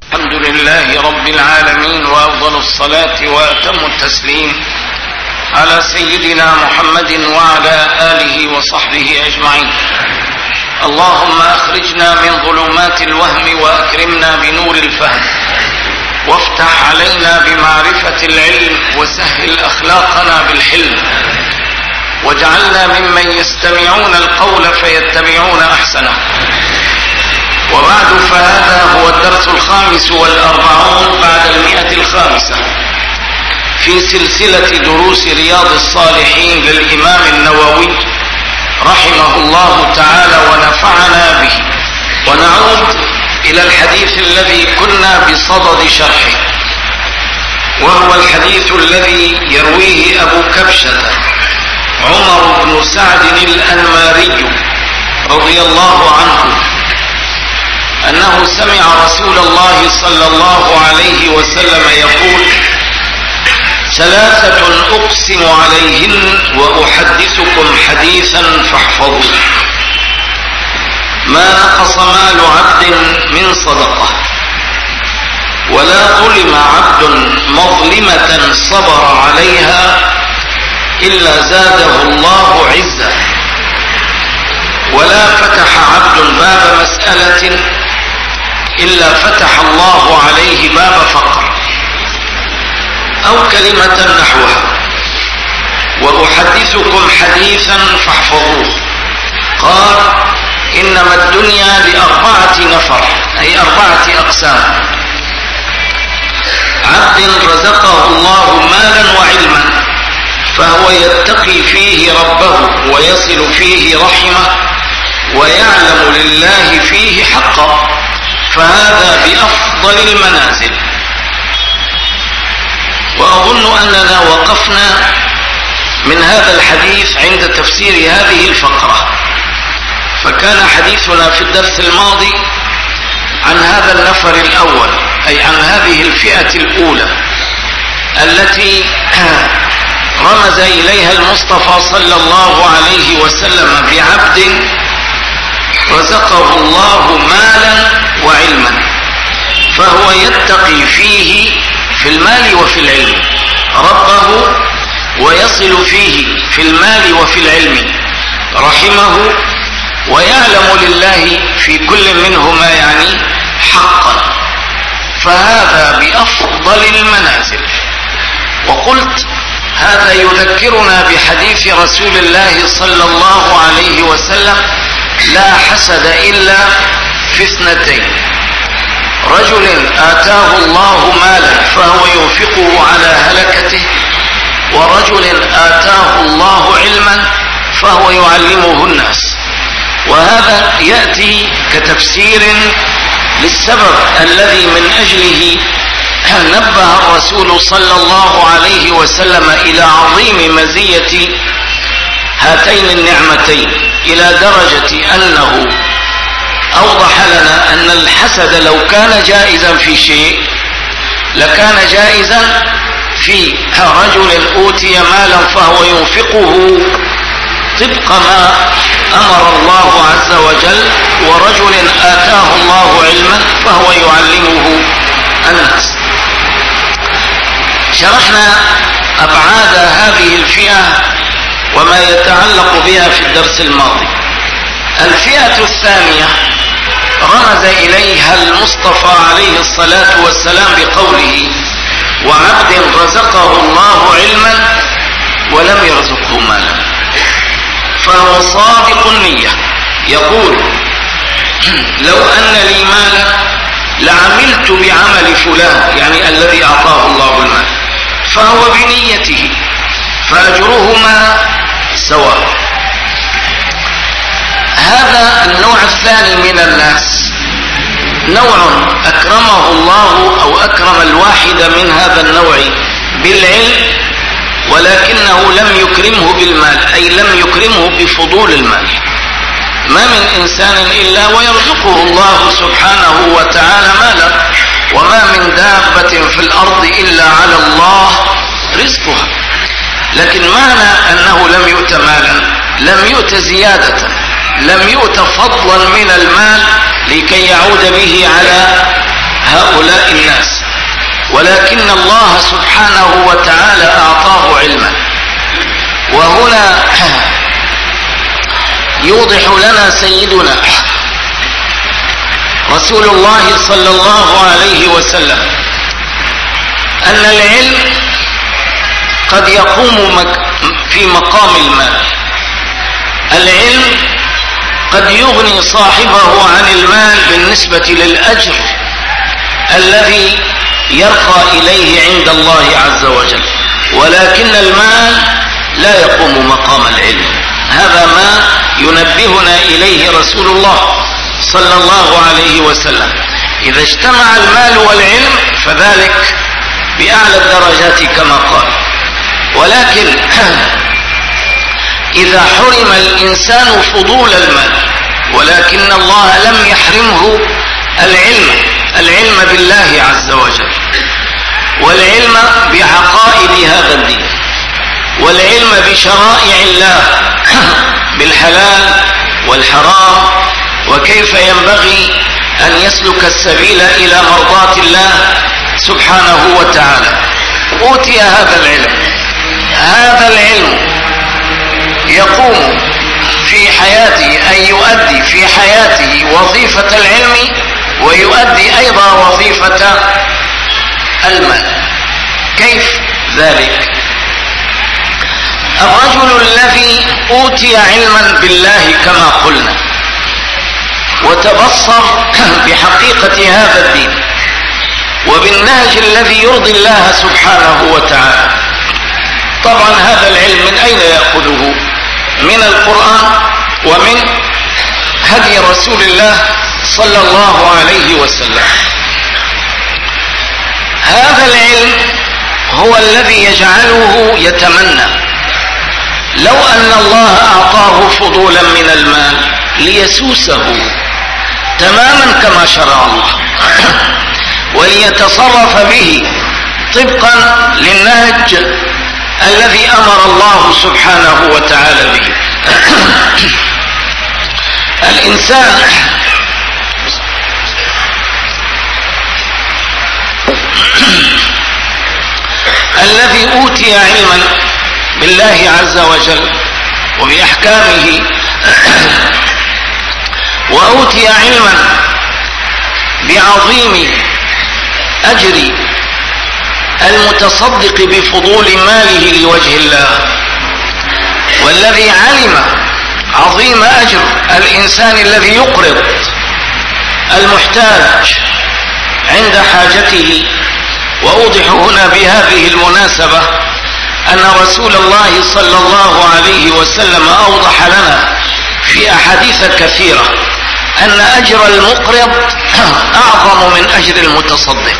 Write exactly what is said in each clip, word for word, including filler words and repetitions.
الحمد لله رب العالمين، وأفضل الصلاة وأتم التسليم على سيدنا محمد وعلى آله وصحبه أجمعين. اللهم أخرجنا من ظلمات الوهم وأكرمنا بنور الفهم، وافتح علينا بمعرفة العلم، وسهل أخلاقنا بالحلم، واجعلنا ممن يستمعون القول فيتبعون أحسنه. وبعد، فهذا هو الدرس الخامس والأربعون بعد المئة الخامسة في سلسلة دروس رياض الصالحين للإمام النووي رحمه الله تعالى ونفعنا به. ونعود إلى الحديث الذي كنا بصدد شرحه، وهو الحديث الذي يرويه أبو كبشة عمر بن سعد الأنماري رضي الله عنه أنه سمع رسول الله صلى الله عليه وسلم يقول: ثلاثة أقسم عليهن وأحدثكم حديثا فاحفظوه: ما نقص مال عبد من صدقة، ولا ظلم عبد مظلمة صبر عليها إلا زاده الله عزا، ولا فتح عبد باب مسألة إلا فتح الله عليه باب فقر، أو كلمة نحوها. وأحدثكم حديثا فاحفظوه. قال: إنما الدنيا لأربعة نفر، أي أربعة أقسام: عبد رزقه الله مالا وعلما فهو يتقي فيه ربه ويصل فيه رحمه ويعلم لله فيه حقا، فهذا بأفضل المنازل. وأظن أننا وقفنا من هذا الحديث عند تفسير هذه الفقرة، فكان حديثنا في الدرس الماضي عن هذا النفر الأول، أي عن هذه الفئة الأولى التي رمز إليها المصطفى صلى الله عليه وسلم بعبد رزقه الله مالا وعلما فهو يتقي فيه في المال وفي العلم ربه، ويصل فيه في المال وفي العلم رحمه، ويعلم لله في كل منهما يعني حقا، فهذا بأفضل المنازل. وقلت هذا يذكرنا بحديث رسول الله صلى الله عليه وسلم: لا حسد إلا في اثنتين: رجل آتاه الله مالا فهو ينفقه على هلكته، ورجل آتاه الله علما فهو يعلمه الناس. وهذا يأتي كتفسير للسبب الذي من أجله نبه الرسول صلى الله عليه وسلم إلى عظيم مزية هاتين النعمتين، إلى درجة أنه أوضح لنا أن الحسد لو كان جائزا في شيء لكان جائزا في رجل أوتي مالا فهو ينفقه طبق ما أمر الله عز وجل، ورجل آتاه الله علما فهو يعلمه الناس. شرحنا أبعاد هذه الفئة وما يتعلق بها في الدرس الماضي. الفئة الثانية رمز إليها المصطفى عليه الصلاة والسلام بقوله: وعبد رزقه الله علما ولم يرزقه مالا، فهو صادق النية يقول: لو أن لي مالا لعملت بعمل فلان، يعني الذي أعطاه الله المال، فهو بنيته فأجرهما سواء. هذا النوع الثاني من الناس، نوع أكرمه الله أو أكرم الواحد من هذا النوع بالعلم، ولكنه لم يكرمه بالمال، أي لم يكرمه بفضول المال. ما من إنسان إلا ويرزقه الله سبحانه وتعالى مالا، وما من دابة في الأرض إلا على الله رزقها. لكن معنى أنه لم يؤت مالا، لم يؤت زيادة، لم يؤت فضلا من المال لكي يعود به على هؤلاء الله سبحانه وتعالى أعطاه علما. وهنا يوضح لنا سيدنا رسول الله صلى الله عليه وسلم أن العلم قد يقوم في مقام المال. العلم قد يغني صاحبه عن المال بالنسبة للأجر الذي يرقى إليه عند الله عز وجل، ولكن المال لا يقوم مقام العلم. هذا ما ينبهنا إليه رسول الله صلى الله عليه وسلم. إذا اجتمع المال والعلم فذلك بأعلى الدرجات كما قال، ولكن إذا حرم الإنسان فضول المال، ولكن الله لم يحرمه العلم العلم بالله عز وجل، والعلم بعقائد هذا الدين، والعلم بشرائع الله بالحلال والحرام، وكيف ينبغي أن يسلك السبيل إلى مرضاة الله سبحانه وتعالى. أوتي هذا العلم. هذا العلم يقوم في حياته أن يؤدي في حياته وظيفة العلم، ويؤدي أيضا وظيفة المال. كيف ذلك؟ الرجل الذي أوتي علما بالله كما قلنا وتبصر بحقيقة هذا الدين وبالنهج الذي يرضي الله سبحانه وتعالى، طبعا هذا العلم من أين يأخذه؟ من القرآن ومن هدي رسول الله صلى الله عليه وسلم. هذا العلم هو الذي يجعله يتمنى لو أن الله أعطاه فضولا من المال ليسوسه تماما كما شرع الله، وليتصرف به طبقا للنهج الذي أمر الله سبحانه وتعالى به. الإنسان الذي أوتي علما بالله عز وجل وبأحكامه، وأوتي علما بعظيم أجر المتصدق بفضول ماله لوجه الله، والذي علم عظيم أجر الإنسان الذي يقرض المحتاج عند حاجته. وأوضح هنا بهذه المناسبة أن رسول الله صلى الله عليه وسلم أوضح لنا في أحاديث كثيرة أن أجر المقرض أعظم من أجر المتصدق.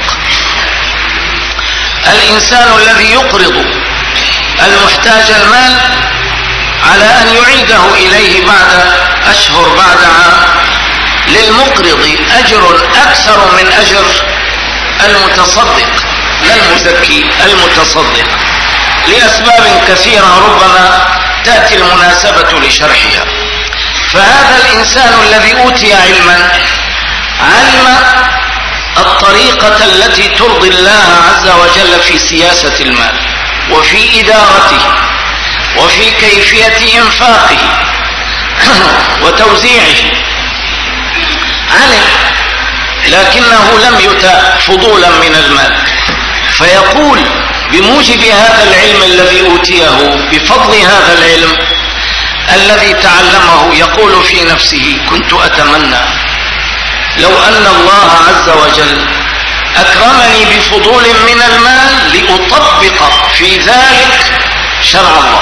الإنسان الذي يقرض المحتاج المال على أن يعيده إليه بعد أشهر بعد عام، للمقرض أجر أكثر من أجر المتصدق، لا المزكي، المتصدق، لأسباب كثيرة ربما تأتي المناسبة لشرحها. فهذا الإنسان الذي أوتي علما علم الطريقة التي ترضي الله عز وجل في سياسة المال وفي إدارته وفي كيفية إنفاقه وتوزيعه. علم، لكنه لم يؤت فضولا من المال، فيقول بموجب هذا العلم الذي أوتيه بفضل هذا العلم الذي تعلمه، يقول في نفسه: كنت أتمنى لو أن الله عز وجل أكرمني بفضول من المال لأطبق في ذلك شرع الله،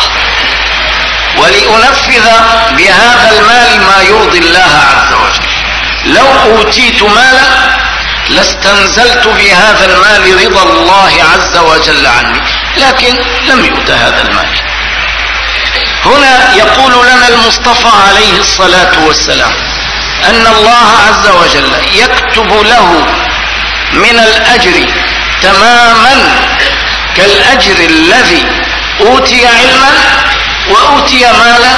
ولأنفذ بهذا المال ما يرضي الله عز وجل. لو أوتيت مالا لاستنزلت بهذا المال رضا الله عز وجل عني، لكن لم يؤت هذا المال. هنا يقول لنا المصطفى عليه الصلاة والسلام أن الله عز وجل يكتب له من الأجر تماما كالأجر الذي أوتي علما وأوتي مالا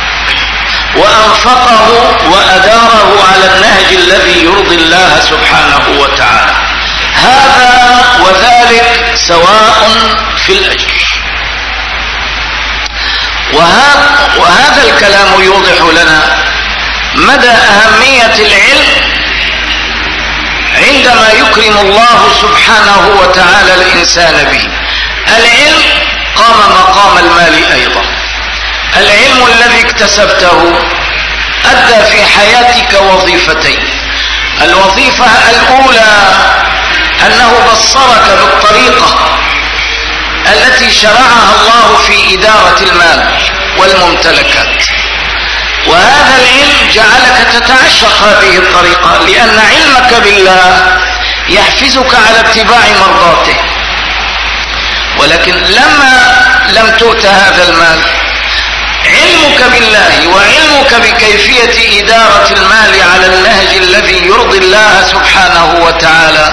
وأنفقه وأداره على النهج الذي يرضي الله سبحانه وتعالى. هذا وذلك سواء في الأجر. وهذا الكلام يوضح لنا مدى أهمية العلم عندما يكرم الله سبحانه وتعالى الإنسان به. العلم قام مقام المال أيضا. العلم الذي اكتسبته أدى في حياتك وظيفتين. الوظيفة الأولى أنه بصرك بالطريقة التي شرعها الله في إدارة المال والممتلكات، وهذا العلم جعلك تتعشق هذه الطريقة، لأن علمك بالله يحفزك على اتباع مرضاته. ولكن لما لم تؤت هذا المال، علمك بالله وعلمك بكيفية إدارة المال على النهج الذي يرضي الله سبحانه وتعالى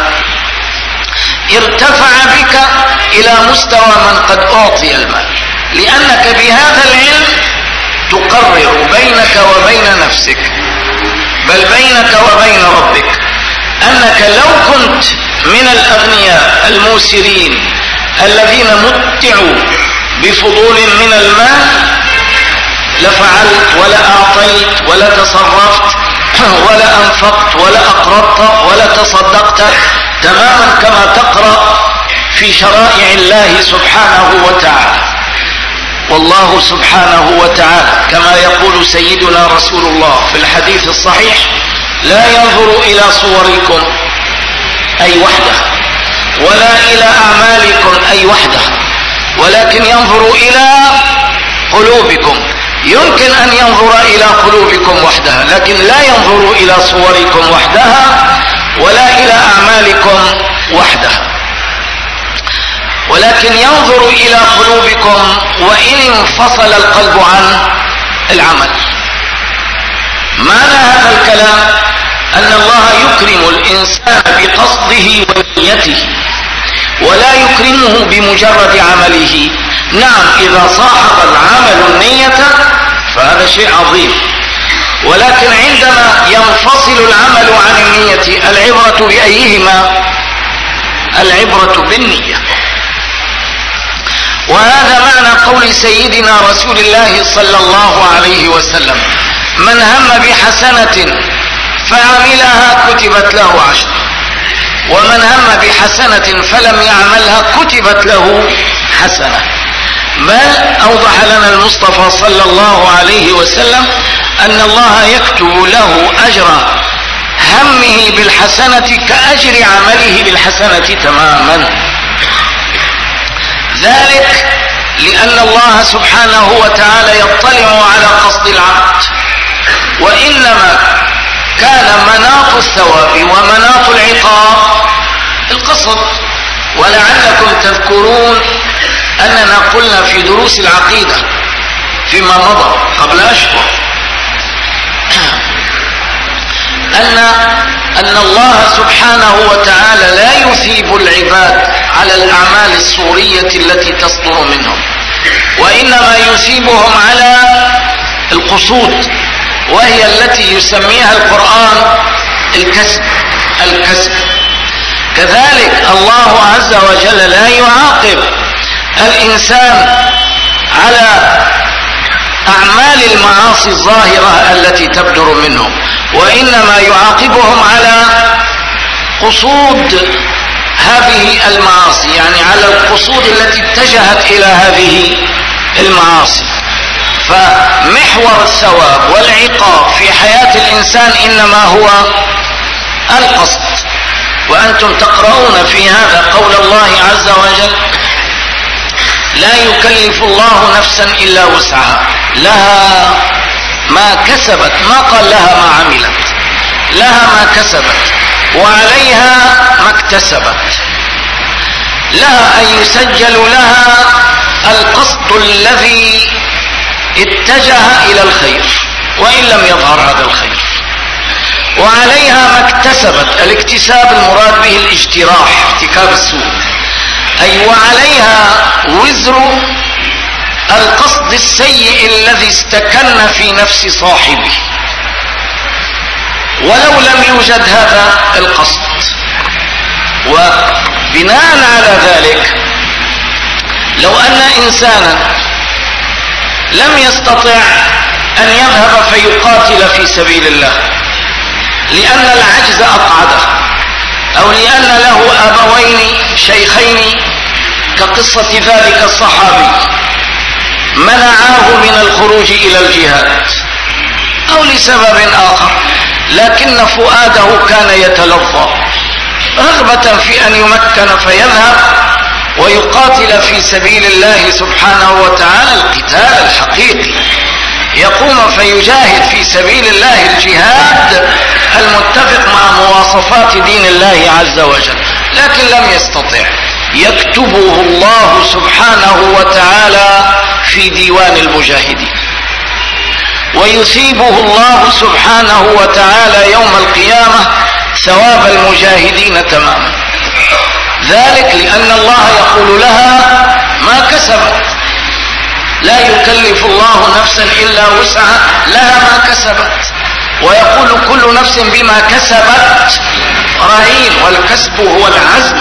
ارتفع بك إلى مستوى من قد أعطي المال، لأنك بهذا العلم تقرر بينك وبين نفسك، بل بينك وبين ربك، أنك لو كنت من الأغنياء الموسرين الذين متعوا بفضول من المال لفعلت ولا أعطيت ولا تصرفت ولا أنفقت ولا أقرضت ولا تصدقت، تماما كما تقرأ في شرائع الله سبحانه وتعالى. والله سبحانه وتعالى كما يقول سيدنا رسول الله في الحديث الصحيح: لا ينظر إلى صوركم أي وحده، ولا إلى أعمالكم أي وحده، ولكن ينظر إلى قلوبكم. يمكن أن ينظر إلى قلوبكم وحدها، لكن لا ينظر إلى صوركم وحدها ولا إلى أعمالكم وحدها، ولكن ينظر إلى قلوبكم وإن انفصل القلب عن العمل. معنى هذا الكلام أن الله يكرم الإنسان بقصده ونيته، ولا يكرمه بمجرد عمله. نعم، إذا صاحب العمل النية فهذا شيء عظيم، ولكن عندما ينفصل العمل عن النية العبرة بأيهما؟ العبرة بالنية. وهذا معنى قول سيدنا رسول الله صلى الله عليه وسلم: من هم بحسنة فعملها كتبت له عشر، ومن هم بحسنة فلم يعملها كتبت له حسنة. بل أوضح لنا المصطفى صلى الله عليه وسلم أن الله يكتب له أجر همه بالحسنة كأجر عمله بالحسنة تماما. ذلك لأن الله سبحانه وتعالى يطلع على قصد العبد، وإنما كان مناط الثواب ومناط العقاب القصد. ولعلكم تذكرون أننا قلنا في دروس العقيدة فيما مضى قبل أشهر أن أن الله سبحانه وتعالى لا يثيب العباد على الأعمال الصورية التي تصدر منهم، وإنما يثيبهم على القصود، وهي التي يسميها القرآن الكسب الكسب كذلك الله عز وجل لا يعاقب الإنسان على أعمال المعاصي الظاهرة التي تبدر منهم، وإنما يعاقبهم على قصود هذه المعاصي، يعني على القصود التي اتجهت إلى هذه المعاصي. فمحور الثواب والعقاب في حياة الإنسان إنما هو القصد. وأنتم تقرؤون في هذا قول الله عز وجل: لا يكلف الله نفسا إلا وسعها، لها ما كسبت، ما قال لها ما عملت، لها ما كسبت وعليها ما اكتسبت، لها أن يسجل لها القصد الذي اتجه إلى الخير وإن لم يظهر هذا الخير، وعليها ما اكتسبت. الاكتساب المراد به الاجتراح، ارتكاب السوء، أي وعليها وزر القصد السيء الذي استكن في نفس صاحبه ولو لم يوجد هذا القصد. بناء على ذلك لو أن إنسانا لم يستطع أن يذهب فيقاتل في سبيل الله لأن العجز أقعده، أو لأن له أبوين شيخين كقصة ذلك الصحابي منعاه من الخروج إلى الجهاد، أو لسبب آخر، لكن فؤاده كان يتلظى رغبة في أن يمكن فيذهب ويقاتل في سبيل الله سبحانه وتعالى القتال الحقيقي، يقوم فيجاهد في سبيل الله الجهاد المتفق مع مواصفات دين الله عز وجل، لكن لم يستطع، يكتبه الله سبحانه وتعالى في ديوان المجاهدين، ويثيبه الله سبحانه وتعالى يوم القيامة ثواب المجاهدين تماما. ذلك لأن الله يقول لها ما كسبت، لا يكلف الله نفسا إلا وسعها، لها ما كسبت، ويقول كل نفس بما كسبت رهين، والكسب هو العزم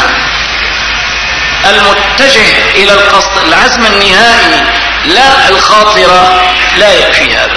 المتجه إلى القصد، العزم النهائي لا الخاطرة، لا يكفي هذا.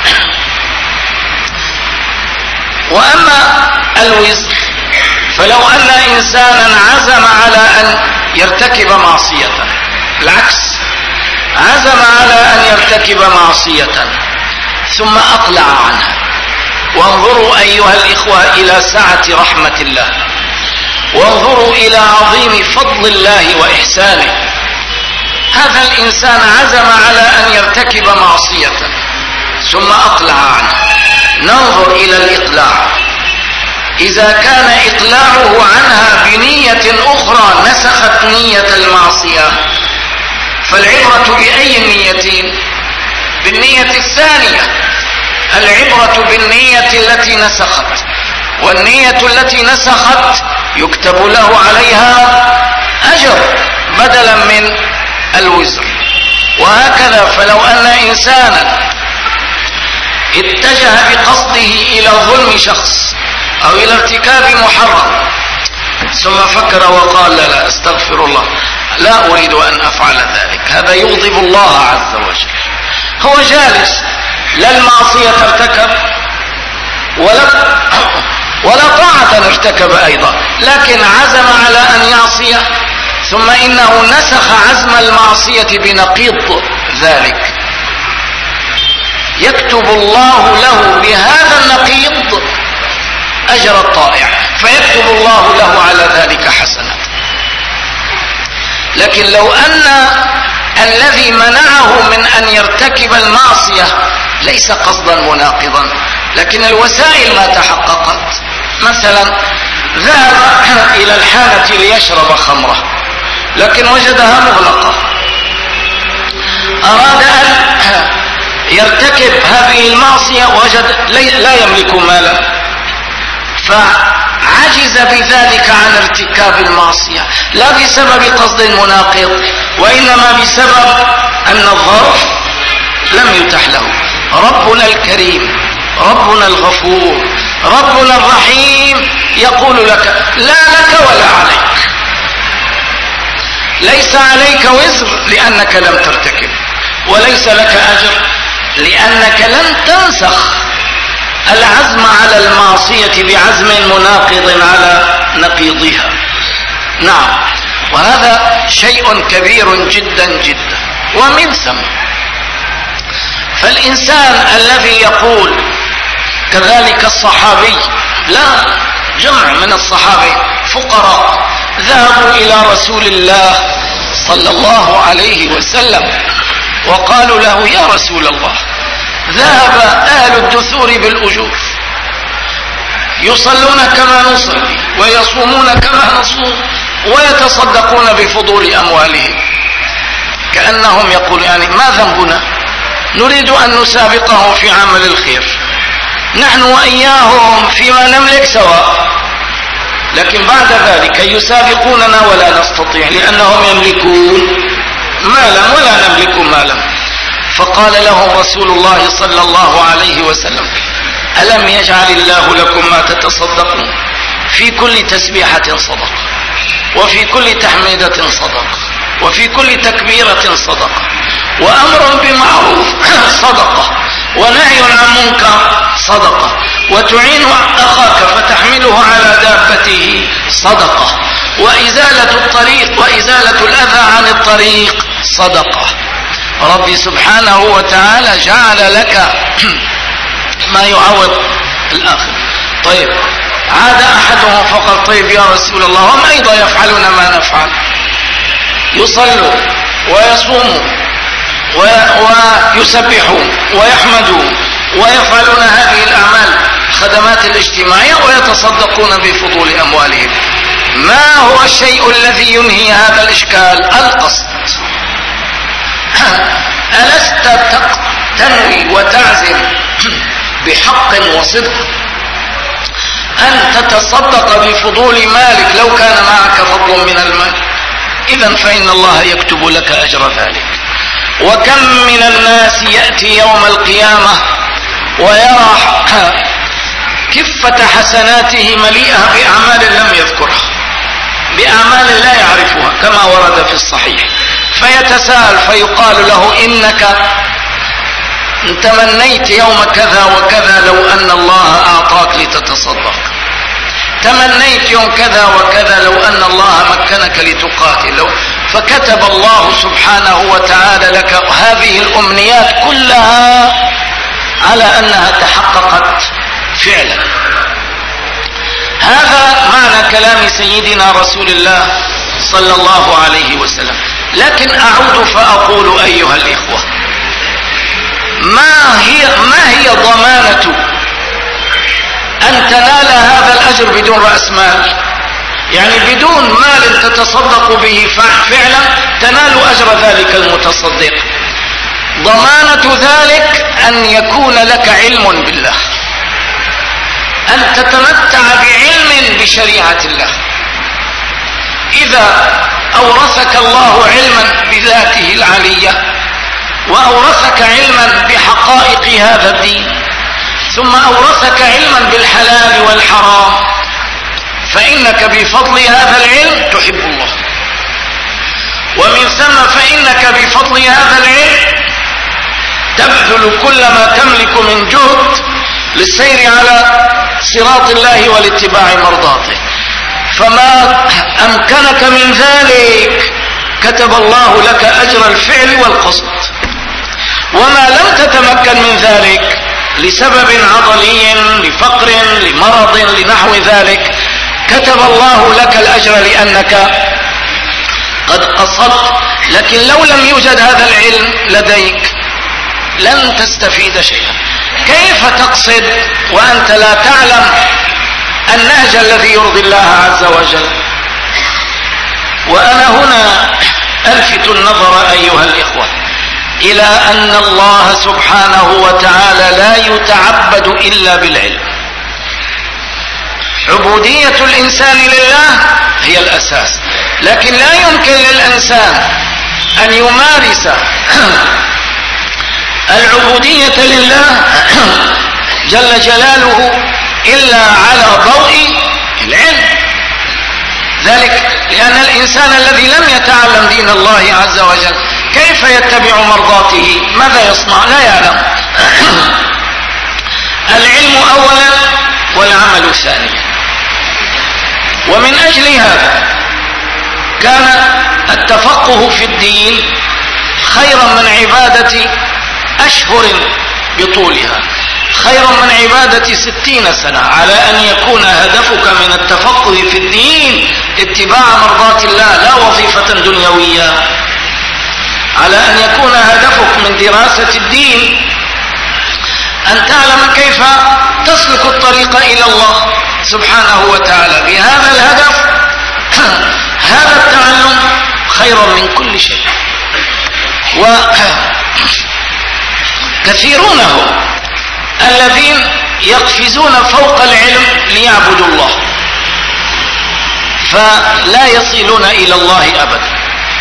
وأما الوزر فلو أن إنسانا عزم على أن يرتكب معصية، العكس، عزم على أن يرتكب معصية ثم أقلع عنها، وانظروا أيها الإخوة إلى سعة رحمة الله، وانظروا إلى عظيم فضل الله وإحسانه. هذا الإنسان عزم على أن يرتكب معصية ثم أقلع عنها. ننظر إلى الإقلاع، إذا كان إقلاعه عنها بنية أخرى نسخت نية المعصية، فالعبرة بأي نية؟ بالنية الثانية. العبرة بالنية التي نسخت، والنية التي نسخت يكتب له عليها أجر بدلا من الوزر. وهكذا فلو أن إنسانا اتجه بقصده إلى ظلم شخص أو إلى ارتكاب محرم ثم فكر وقال لا لا استغفر الله، لا أريد أن أفعل ذلك، هذا يغضب الله عز وجل. هو جالس، لا المعصية ارتكب ولا ولا طاعة ارتكب أيضا، لكن عزم على أن يعصي، ثم إنه نسخ عزم المعصية بنقيض ذلك، يكتب الله له بهذا النقيض أجر الطائع، فيكتب الله له على ذلك حسنات. لكن لو أن الذي منعه من أن يرتكب المعصية ليس قصدا مناقضا، لكن الوسائل ما تحققت، مثلا ذهب إلى الحانة ليشرب خمرة لكن وجدها مغلقة، أراد أن يرتكب هذه المعصية وجد لا يملك مالا، فعجز بذلك عن ارتكاب المعصية، لا بسبب قصد مناقض، وإنما بسبب أن الظرف لم يتح له. ربنا الكريم، ربنا الغفور، ربنا الرحيم يقول لك لا لك ولا عليك، ليس عليك وزر لأنك لم ترتكب، وليس لك أجر لأنك لم تنسخ العزم على المعصية بعزم مناقض على نقيضها. نعم، وهذا شيء كبير جدا جدا. ومن ثم فالإنسان الذي يقول كذلك الصحابي، لا، جمع من الصحابة فقراء ذهبوا إلى رسول الله صلى الله عليه وسلم وقالوا له يا رسول الله، ذهب أهل الدثور بالأجور، يصلون كما نصلي ويصومون كما نصوم ويتصدقون بفضول أموالهم، كأنهم يقولون يعني ما ذنبنا، نريد أن نسابقهم في عمل الخير، نحن وإياهم فيما نملك سواء، لكن بعد ذلك يسابقوننا ولا نستطيع لأنهم يملكون مالا ولا نملك مالا. فقال لهم رسول الله صلى الله عليه وسلم ألم يجعل الله لكم ما تتصدقون، في كل تسبيحة صدقة، وفي كل تحميدة صدقة، وفي كل تكبيرة صدقة، وأمر بمعروف صدقة، ونهي عن منكر صدقة، وتعين أخاك فتحمله على دابته صدقة، وإزالة الطريق وإزالة الأذى عن الطريق صدقة. ربي سبحانه وتعالى جعل لك ما يعوض الآخر. طيب، عاد أحدهم فقال: طيب يا رسول الله، هم أيضا يفعلون ما نفعل، يصلوا ويصوموا ويسبحون ويحمدون ويفعلون هذه الأعمال خدمات الاجتماعية ويتصدقون بفضول أموالهم، ما هو الشيء الذي ينهي هذا الإشكال؟ القصد. ألست تنوي وتعزم بحق وصدق أن تتصدق بفضول مالك لو كان معك فضل من المال؟ إذن فإن الله يكتب لك أجر ذلك. وكم من الناس يأتي يوم القيامة ويرى كفة حسناته مليئة بأعمال لم يذكرها، بأعمال لا يعرفها كما ورد في الصحيح، فيتساءل فيقال له: إنك تمنيت يوم كذا وكذا لو أن الله أعطاك لتتصدق، تمنيت يوم كذا وكذا لو أن الله مكنك لتقاتل، لو فكتب الله سبحانه وتعالى لك هذه الأمنيات كلها على أنها تحققت فعلا. هذا معنى كلام سيدنا رسول الله صلى الله عليه وسلم. لكن أعود فأقول أيها الإخوة، ما هي ما هي ضمانة أن تنال هذا الأجر بدون رأس مال؟ يعني بدون مال تتصدق به فعلا تنال أجر ذلك المتصدق. ضمانة ذلك أن يكون لك علم بالله، أن تتمتع بعلم بشريعة الله. إذا أورثك الله علما بذاته العلية، وأورثك علما بحقائق هذا الدين، ثم أورثك علما بالحلال والحرام، فإنك بفضل هذا العلم تحب الله، ومن ثم فإنك بفضل هذا العلم تبذل كل ما تملك من جهد للسير على صراط الله والاتباع مرضاته. فما أمكنك من ذلك كتب الله لك أجر الفعل والقصد، وما لم تتمكن من ذلك لسبب عضلي، لفقر، لمرض، لنحو ذلك، كتب الله لك الأجر لأنك قد قصدت. لكن لو لم يوجد هذا العلم لديك لن تستفيد شيئا. كيف تقصد وأنت لا تعلم النهج الذي يرضي الله عز وجل؟ وأنا هنا ألفت النظر أيها الإخوة إلى أن الله سبحانه وتعالى لا يتعبد إلا بالعلم. عبودية الإنسان لله هي الأساس، لكن لا يمكن للإنسان أن يمارس العبودية لله جل جلاله إلا على ضوء العلم. ذلك لأن الإنسان الذي لم يتعلم دين الله عز وجل كيف يتبع مرضاته؟ ماذا يصنع؟ لا يعلم. العلم أولا والعمل ثانيا. ومن أجل هذا كان التفقه في الدين خيرا من عبادة أشهر بطولها، خيرا من عبادة ستين سنة، على أن يكون هدفك من التفقه في الدين اتباع مرضات الله لا وظيفة دنيوية، على أن يكون هدفك من دراسة الدين أن تعلم كيف تسلك الطريق إلى الله سبحانه وتعالى. بهذا الهدف هذا التعلم خير من كل شيء. وكثيرون هم الذين يقفزون فوق العلم ليعبدوا الله، فلا يصلون إلى الله أبدا.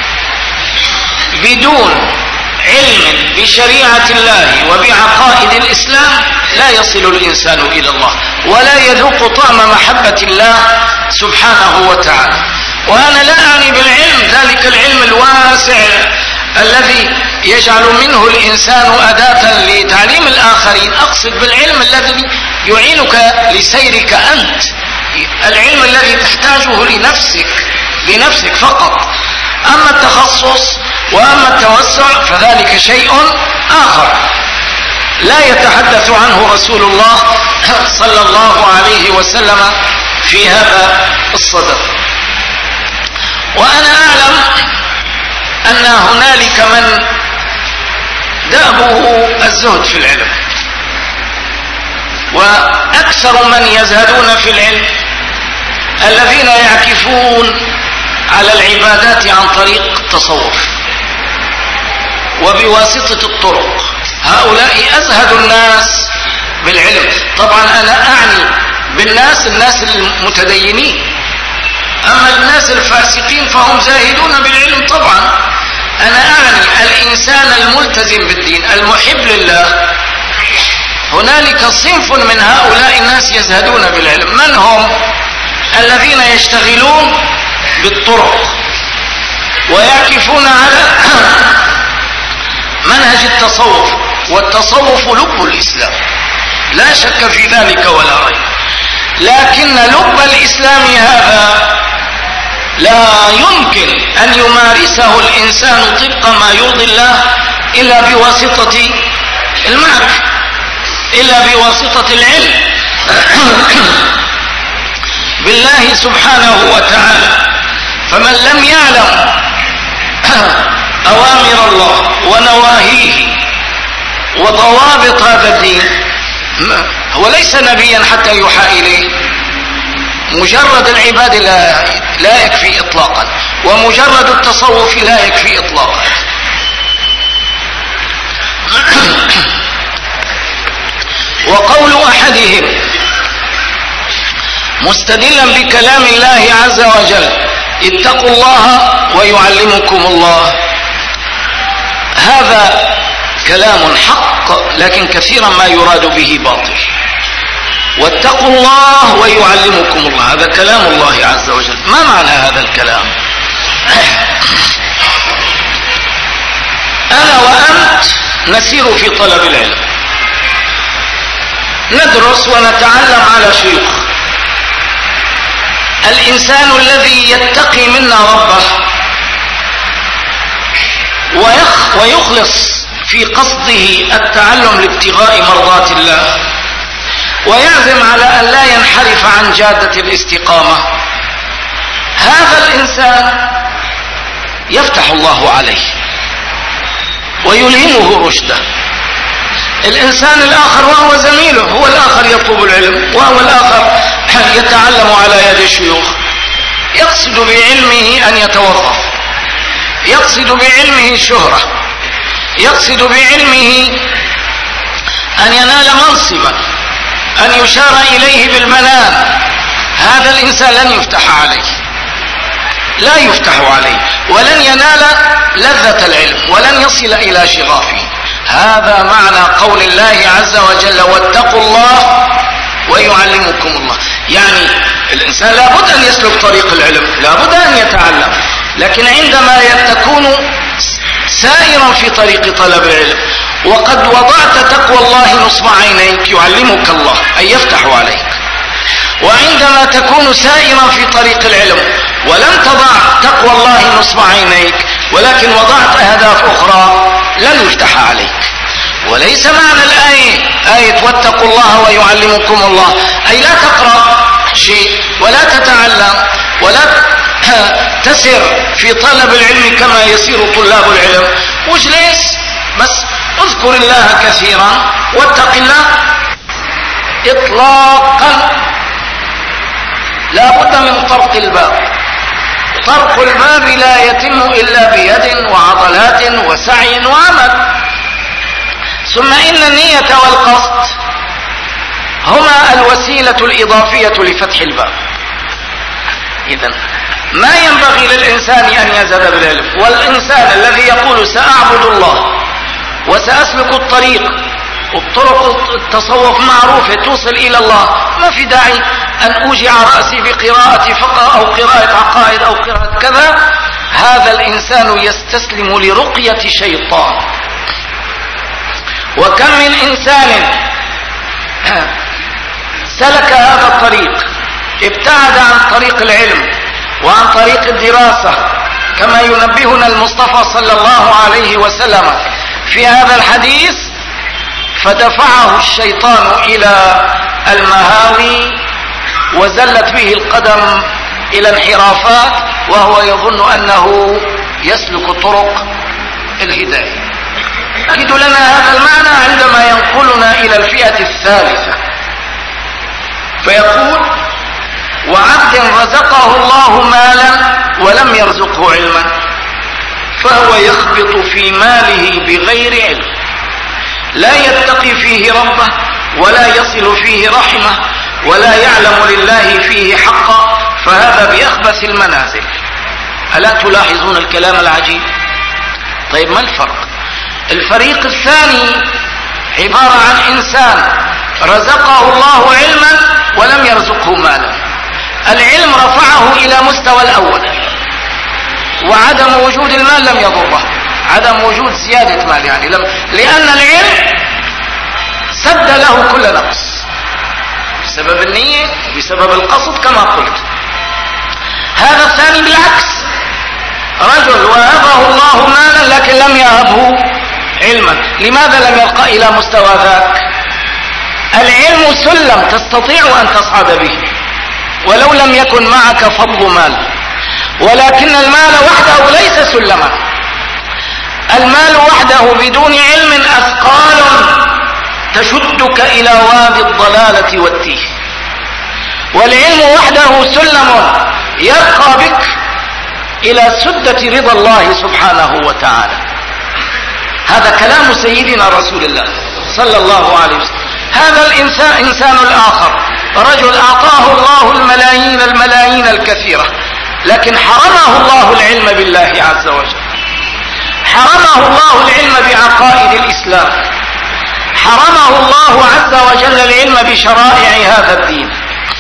بدون علم بشريعة الله وبعقائد الإسلام لا يصل الإنسان إلى الله، ولا يذوق طعم محبة الله سبحانه وتعالى. وأنا الذي يجعل منه الإنسان أداة لتعليم الآخرين، أقصد بالعلم الذي يعينك لسيرك أنت، العلم الذي تحتاجه لنفسك لنفسك فقط. أما التخصص وأما التوسع فذلك شيء آخر لا يتحدث عنه رسول الله صلى الله عليه وسلم في هذا الصدد. وأنا أعلم أن هنالك من دأبه الزهد في العلم، وأكثر من يزهدون في العلم الذين يعكفون على العبادات عن طريق التصوف وبواسطة الطرق، هؤلاء أزهد الناس بالعلم. طبعا أنا أعني بالناس الناس المتدينين، أما الناس الفاسقين فهم زاهدون بالعلم. طبعا أنا أعني الإنسان الملتزم بالدين المحب لله، هنالك صنف من هؤلاء الناس يزهدون بالعلم. من هم؟ الذين يشتغلون بالطرق ويعكفون على منهج التصوف، والتصوف لب الإسلام لا شك في ذلك ولا ريب، لكن لب الإسلام هذا لا يمكن أن يمارسه الإنسان طبق ما يرضي الله إلا بواسطة المعرفة، إلا بواسطة العلم بالله سبحانه وتعالى. فمن لم يعلم أوامر الله ونواهيه وضوابط هذا الدين هو ليس نبيا حتى يوحى إليه. مجرد العباد لا, لا يكفي إطلاقا، ومجرد التصوف لا يكفي إطلاقا. وقول أحدهم مستدلا بكلام الله عز وجل اتقوا الله ويعلمكم الله، هذا كلام حق، لكن كثيرا ما يراد به باطل. واتقوا الله ويعلمكم الله هذا كلام الله عز وجل. ما معنى هذا الكلام؟ أنا وأنت نسير في طلب العلم، ندرس ونتعلم على شيوخ. الإنسان الذي يتقي منا ربه ويخلص في قصده التعلم لابتغاء مرضات الله، ويعزم على أن لا ينحرف عن جادة الاستقامة، هذا الإنسان يفتح الله عليه ويلهمه رشده. الإنسان الآخر وهو زميله، هو الآخر يطلب العلم وهو الآخر يتعلم على يد الشيوخ، يقصد بعلمه أن يتوظف، يقصد بعلمه الشهرة، يقصد بعلمه أن ينال منصبا، أن يشار إليه بالمنام. هذا الإنسان لن يفتح عليه، لا يفتح عليه، ولن ينال لذة العلم، ولن يصل إلى شغافه. هذا معنى قول الله عز وجل واتقوا الله ويعلمكم الله. يعني الإنسان لابد أن يسلك طريق العلم، لابد أن يتعلم، لكن عندما تكون سائرا في طريق طلب العلم وقد وضعت تقوى الله نصب عينيك يعلمك الله أي يفتح عليك، وعندما تكون سائرا في طريق العلم ولم تضع تقوى الله نصب عينيك ولكن وضعت أهداف أخرى لن يفتح عليك. وليس معنى الآية آية واتقوا الله ويعلمكم الله أي لا تقرأ شيء ولا تتعلم ولا تسر في طلب العلم كما يسير طلاب العلم واجلس بس، اذكر الله كثيرا واتق الله إطلاقا. لا بد من طرق الباب، طرق الباب لا يتم إلا بيد وعضلات وسعي وعمل. ثم إن النية والقصد هما الوسيلة الإضافية لفتح الباب. إذن ما ينبغي للإنسان أن يزهد بالعلم، والإنسان الذي يقول سأعبد الله وسأسلك الطريق، والطرق التصوف معروفة توصل إلى الله، ما في داعي أن أوجع رأسي بقراءة فقه أو قراءة عقائد أو قراءة كذا. هذا الإنسان يستسلم لرقية شيطان. وكم من إنسان سلك هذا الطريق، ابتعد عن طريق العلم وعن طريق الدراسة، كما ينبهنا المصطفى صلى الله عليه وسلم في هذا الحديث، فدفعه الشيطان إلى المهاوي وزلت به القدم إلى انحرافات، وهو يظن أنه يسلك طرق الهداية. يجد لنا هذا المعنى عندما ينقلنا إلى الفئة الثالثة، فيقول: وعبد رزقه الله مالا ولم يرزقه علما فهو يخبط في ماله بغير علم، لا يتقي فيه ربه ولا يصل فيه رحمه ولا يعلم لله فيه حقا، فهذا بأخبث المنازل. ألا تلاحظون الكلام العجيب؟ طيب ما الفرق؟ الفريق الثاني عبارة عن إنسان رزقه الله علما ولم يرزقه مالا. العلم رفعه إلى مستوى الأول، وعدم وجود المال لم يضره، عدم وجود زيادة مال يعني لم، لأن العلم سد له كل نقص بسبب النية بسبب القصد كما قلت. هذا الثاني بالعكس، رجل وهبه الله مالا لكن لم يهبه علما. لماذا لم يرقى إلى مستوى ذاك؟ العلم سلم تستطيع أن تصعد به ولو لم يكن معك فضل مال، ولكن المال وحده ليس سلما. المال وحده بدون علم أثقال تشدك إلى وادي الضلالة والتيه، والعلم وحده سلم يرقى بك إلى سدة رضا الله سبحانه وتعالى. هذا كلام سيدنا رسول الله صلى الله عليه وسلم. هذا الإنسان إنسان الآخر، رجل أعطاه الله الملايين الملايين الكثيرة، لكن حرمه الله العلم بالله عز وجل، حرمه الله العلم بعقائد الإسلام، حرمه الله عز وجل العلم بشرائع هذا الدين.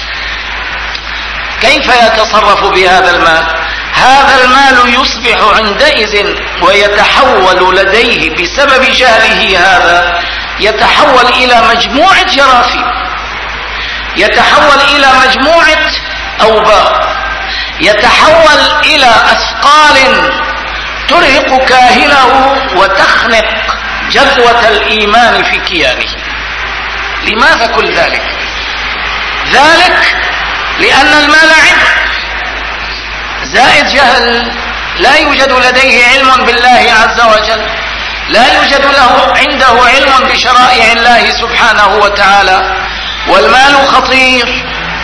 كيف يتصرف بهذا المال؟ هذا المال يصبح عندئذ ويتحول لديه بسبب جهله هذا، يتحول إلى مجموعة جراثيم، يتحول إلى مجموعة أوباء، يتحول إلى أثقال ترهق كاهله وتخنق جذوة الإيمان في كيانه. لماذا كل ذلك؟ ذلك لأن المال عبء زائد جهل، لا يوجد لديه علم بالله عز وجل، لا يوجد له عنده علم بشرائع الله سبحانه وتعالى. والمال خطير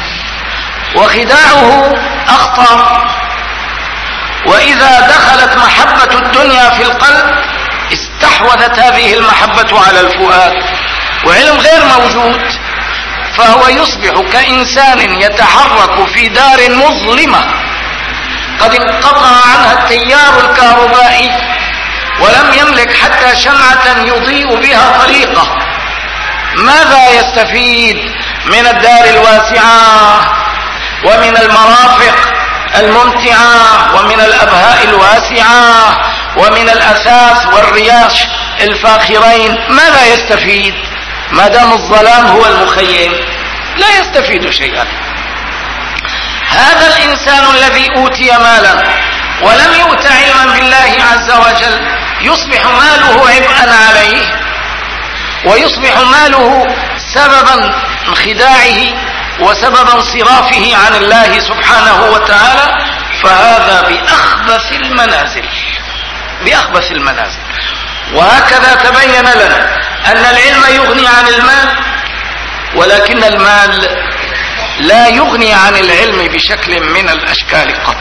وخداعه أخطر، وإذا دخلت محبة الدنيا في القلب استحوذت هذه المحبة على الفؤاد، وعلم غير موجود، فهو يصبح كإنسان يتحرك في دار مظلمة قد انقطع عنها التيار الكهربائي ولم يملك حتى شمعة يضيء بها طريقه. ماذا يستفيد من الدار الواسعة ومن المرافق الممتعة ومن الأبهاء الواسعة ومن الأثاث والرياش الفاخرين؟ ماذا يستفيد ما دام الظلام هو المخيم؟ لا يستفيد شيئا. هذا الإنسان الذي أوتي مالا ولم يؤت علما بالله عز وجل يصبح ماله عبئا عليه، ويصبح ماله سببا انخداعه وسببا انصرافه عن الله سبحانه وتعالى، فهذا بأخبث المنازل، بأخبث المنازل. وهكذا تبين لنا أن العلم يغني عن المال، ولكن المال لا يغني عن العلم بشكل من الأشكال قط.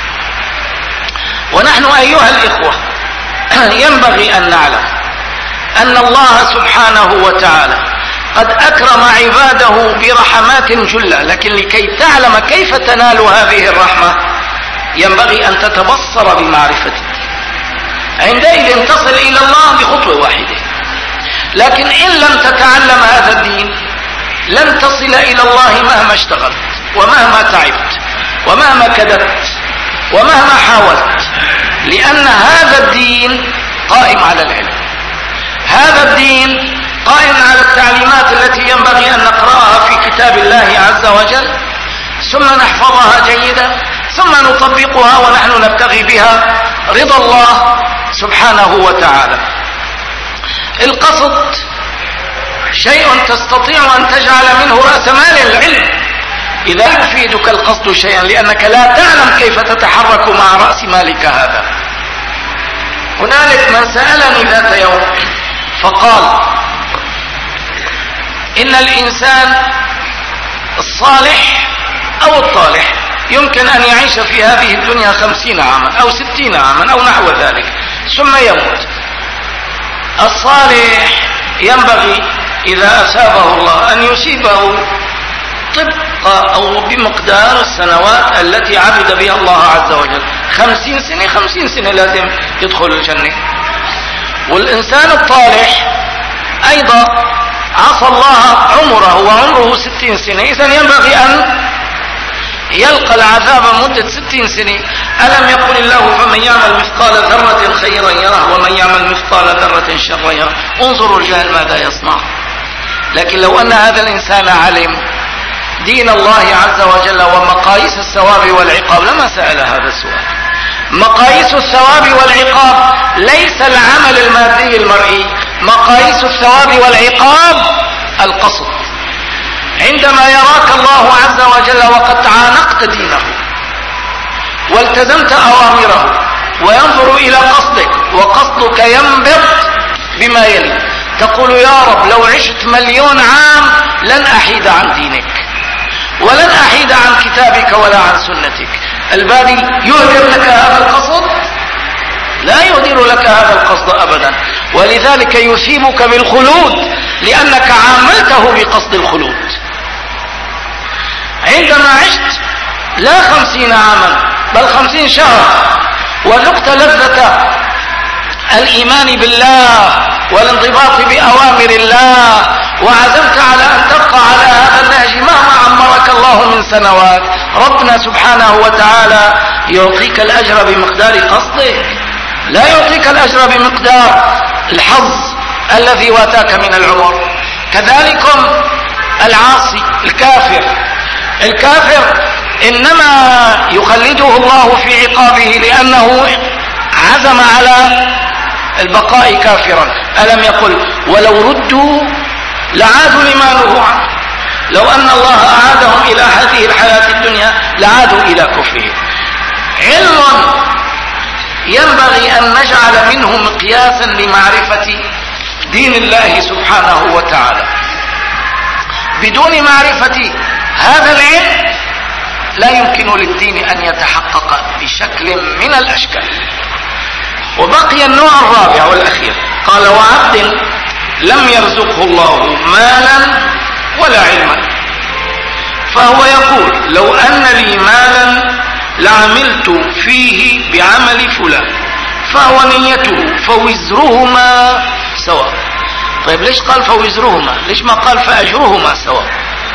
ونحن أيها الإخوة ينبغي أن نعلم أن الله سبحانه وتعالى قد أكرم عباده برحمات جلة، لكن لكي تعلم كيف تنال هذه الرحمة ينبغي أن تتبصر بمعرفته، عندئذ تصل إلى الله بخطوة واحدة. لكن إن لم تتعلم هذا الدين لن تصل إلى الله مهما اشتغلت ومهما تعبت ومهما كدت ومهما حاولت. لأن هذا الدين قائم على العلم، هذا الدين قائم على التعليمات التي ينبغي أن نقرأها في كتاب الله عز وجل، ثم نحفظها جيدا، ثم نطبقها ونحن نبتغي بها رضا الله سبحانه وتعالى. القصد شيء تستطيع أن تجعل منه رأس مال العلم إذا يفيدك القصد شيئا، لأنك لا تعلم كيف تتحرك مع رأس مالك هذا. هنالك من سألني ذات يوم فقال إن الإنسان الصالح أو الطالح يمكن أن يعيش في هذه الدنيا خمسين عاما أو ستين عاما أو نحو ذلك ثم يموت. الصالح ينبغي إذا أسابه الله أن يصيبه طبق أو بمقدار السنوات التي عبد بها الله عز وجل. خمسين سنة خمسين سنة لازم يدخل الجنة. والإنسان الطالح أيضا عصى الله عمره وعمره ستين سنة، إذن ينبغي أن يلقى العذاب مدة ستين سنة. ألم يقل الله فمن يعمل مثقال ذرة خيرا يره ومن يعمل مثقال ذرة شرا يره. انظروا الجاهل ماذا يصنع. لكن لو أن هذا الإنسان علم دين الله عز وجل ومقاييس الثواب والعقاب لما سأل هذا السؤال. مقاييس الثواب والعقاب ليس العمل المادي المرئي، مقاييس الثواب والعقاب القصد. عندما يراك الله عز وجل وقد عانقت دينه والتزمت أوامره وينظر إلى قصدك وقصدك ينبط بما يلي، تقول يا رب لو عشت مليون عام لن أحيد عن دينك ولن أحيد عن كتابك ولا عن سنتك. البادي يهدر لك هذا القصد؟ لا يهدر لك هذا القصد أبدا، ولذلك يثيبك بالخلود لأنك عاملته بقصد الخلود. عندما عشت لا خمسين عاما بل خمسين شهر وذقت لذة الإيمان بالله والانضباط بأوامر الله وعزمت على أن تبقى على هذا النهج مهما عمرك الله من سنوات، ربنا سبحانه وتعالى يعطيك الأجر بمقدار قصدك، لا يعطيك الأجر بمقدار الحظ الذي واتاك من العمر. كذلكم العاصي الكافر، الكافر إنما يخلده الله في عقابه لأنه عزم على البقاء كافرا. ألم يقل ولو ردوا لعادوا لما نهوا عنه، لو أن الله أعادهم إلى هذه الحياة الدنيا لعادوا إلى كفرهم. علم ينبغي أن نجعل منه مقياسا لمعرفة دين الله سبحانه وتعالى. بدون معرفة هذا العلم لا يمكن للدين أن يتحقق بشكل من الأشكال. وبقي النوع الرابع والأخير، قال وعبد لم يرزقه الله مالا ولا علما فهو يقول لو أن لي مالا لعملت فيه بعمل فلان، فهو نيته فوزرهما سواء. طيب ليش قال فوزرهما؟ ليش ما قال فأجرهما سواء؟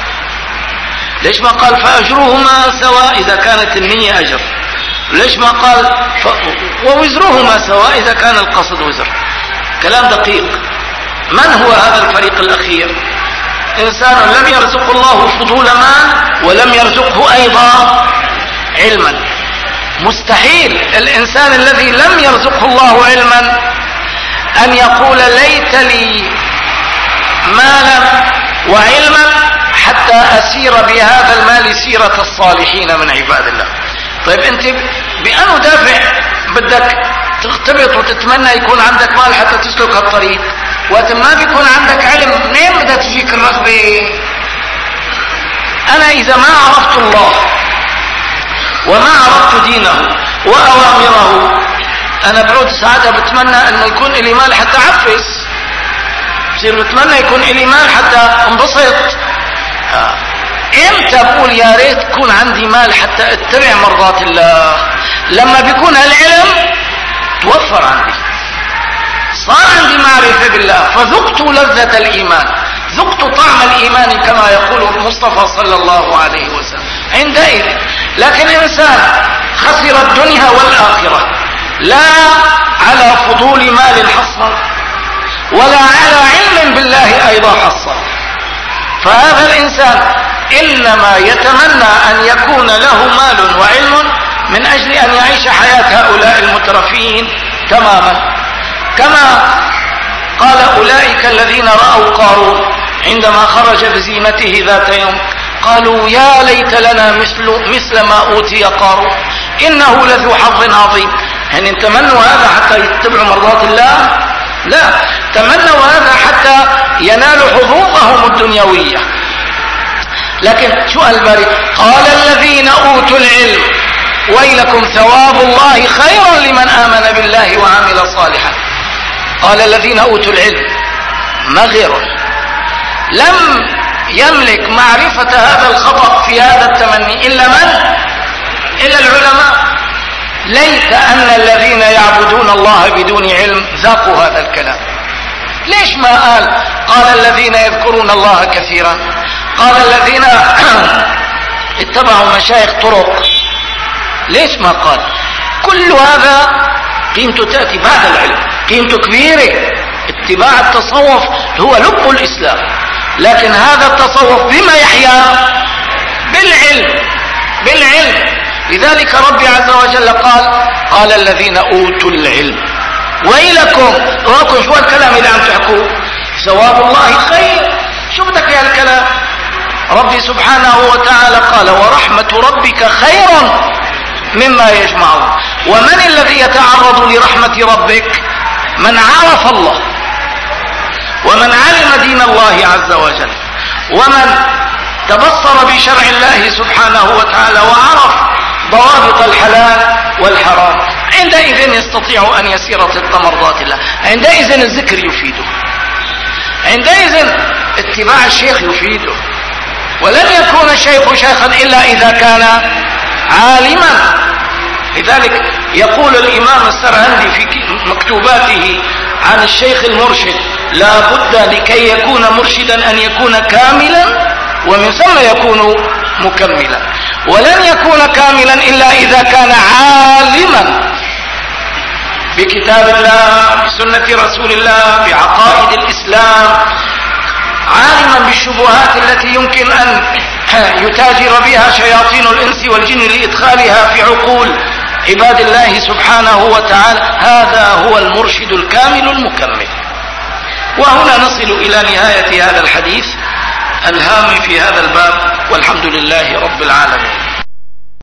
ليش ما قال فأجرهما سواء إذا كانت النية أجر؟ ليش ما قال ف... ووزرهما سواء إذا كان القصد وزر؟ كلام دقيق. من هو هذا الفريق الأخير؟ إنسان لم يرزق الله فضول مال ولم يرزقه أيضا علما. مستحيل الإنسان الذي لم يرزقه الله علما أن يقول ليت لي مالا وعلما حتى أسير بهذا المال سيرة الصالحين من عباد الله. طيب أنت بأنه دافع بدك تغتبط وتتمنى يكون عندك مال حتى تسلك الطريق، وقت ما بيكون عندك علم منين بدها تجيك الرغبة؟ أنا إذا ما عرفت الله وما عرفت دينه وأوامره أنا بعود ساعتها بتمنى أنه يكون إلي مال حتى أعفس، بصير بتمنى يكون إلي مال حتى انبسط. آه. امتى بقول يا ريت تكون عندي مال حتى اتبع مرضات الله؟ لما بيكون هالعلم توفر عندي، صار عندي معرفة بالله، فذقت لذة الإيمان، ذقت طعم الإيمان كما يقول المصطفى صلى الله عليه وسلم عندئذ. لكن إنسان خسر الدنيا والآخرة لا حصل، ولا على علم بالله أيضا حصل. فهذا الإنسان إنما يتمنى أن يكون له مال وعلم من أجل أن يعيش حياة هؤلاء المترفين تماما، كما قال أولئك الذين رأوا قارون عندما خرج بزينته ذات يوم قالوا يا ليت لنا مثل, مثل ما أوتي قارون إنه لذو حظ عظيم. يعني تمنوا هذا حتى يتبعوا مرضات الله؟ لا، تمنوا هذا حتى ينالوا حظوظهم الدنيوية. لكن شو الباري؟ قال الذين أوتوا العلم ويلكم ثواب الله خير لمن آمن بالله وعمل صالحا. قال الذين أوتوا العلم مغير لم يملك معرفة هذا الخطأ في هذا التمني إلا من؟ إلا العلماء. ليت أن الذين يعبدون الله بدون علم ذاقوا هذا الكلام. ليش ما قال قال الذين يذكرون الله كثيرا؟ قال الذين اتبعوا مشايخ طرق. ليش ما قال؟ كل هذا قيمته تأتي بعد العلم، قيمته كبيرة. اتباع التصوف هو لب الإسلام، لكن هذا التصوف بما يحيا؟ بالعلم، بالعلم. لذلك ربي عز وجل قال قال الذين أوتوا العلم ويلكم. وراكم شو الكلام اللي عم تحكوه؟ ثواب الله خير. شو بدك يا الكلام؟ ربي سبحانه وتعالى قال ورحمة ربك خير مما يجمعون. ومن الذي يتعرض لرحمة ربك؟ من عرف الله ومن علم دين الله عز وجل ومن تبصر بشرع الله سبحانه وتعالى وعرف ضوابط الحلال والحرام. عندئذ يستطيع أن يسير ضد مرضات الله. عندئذ الذكر يفيده، عندئذ اتباع الشيخ يفيده. ولن يكون الشيخ شيخا إلا إذا كان عالما. لذلك يقول الإمام السرهندي في مكتوباته عن الشيخ المرشد لا بد لكي يكون مرشدا أن يكون كاملا ومن ثم يكون مكملا. ولن يكون كاملا إلا إذا كان عالما بكتاب الله بسنة رسول الله بعقائد الإسلام، عالما بالشبهات التي يمكن أن يتاجر بها شياطين الإنس والجن لإدخالها في عقول عباد الله سبحانه وتعالى. هذا هو المرشد الكامل المكمل. وهنا نصل إلى نهاية هذا الحديث الهام في هذا الباب، والحمد لله رب العالمين.